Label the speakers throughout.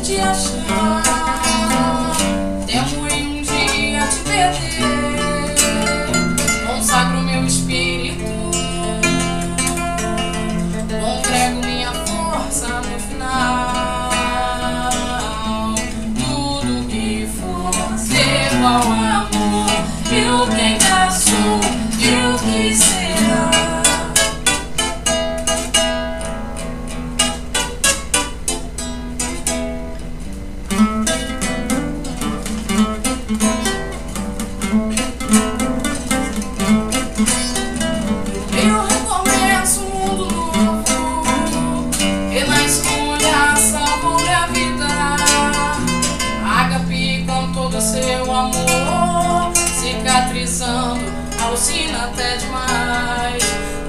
Speaker 1: te achar. Temo em um dia te perder. Consagro meu espírito, congrego minha força no final. Tudo que for devo ao amor, e o que ainda sou, e o que será. Eu recomeço um mundo novo, renasço com olhar, salvo minha vida. Agape com todo o seu amor, cicatrizando, alucina até demais.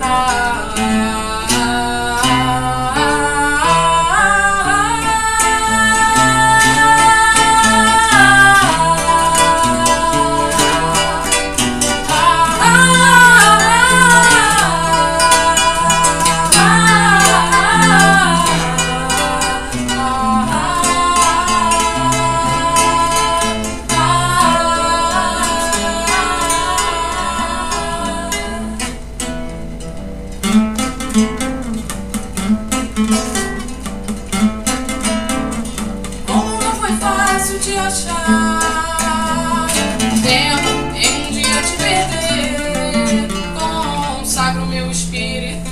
Speaker 1: Como não foi fácil te achar, temo em um dia te perder. Consagro meu espírito,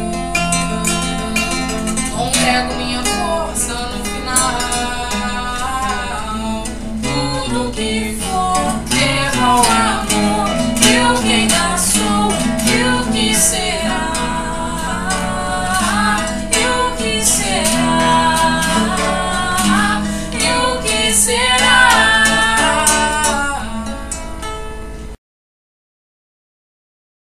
Speaker 1: congrego minha força no final. Tudo que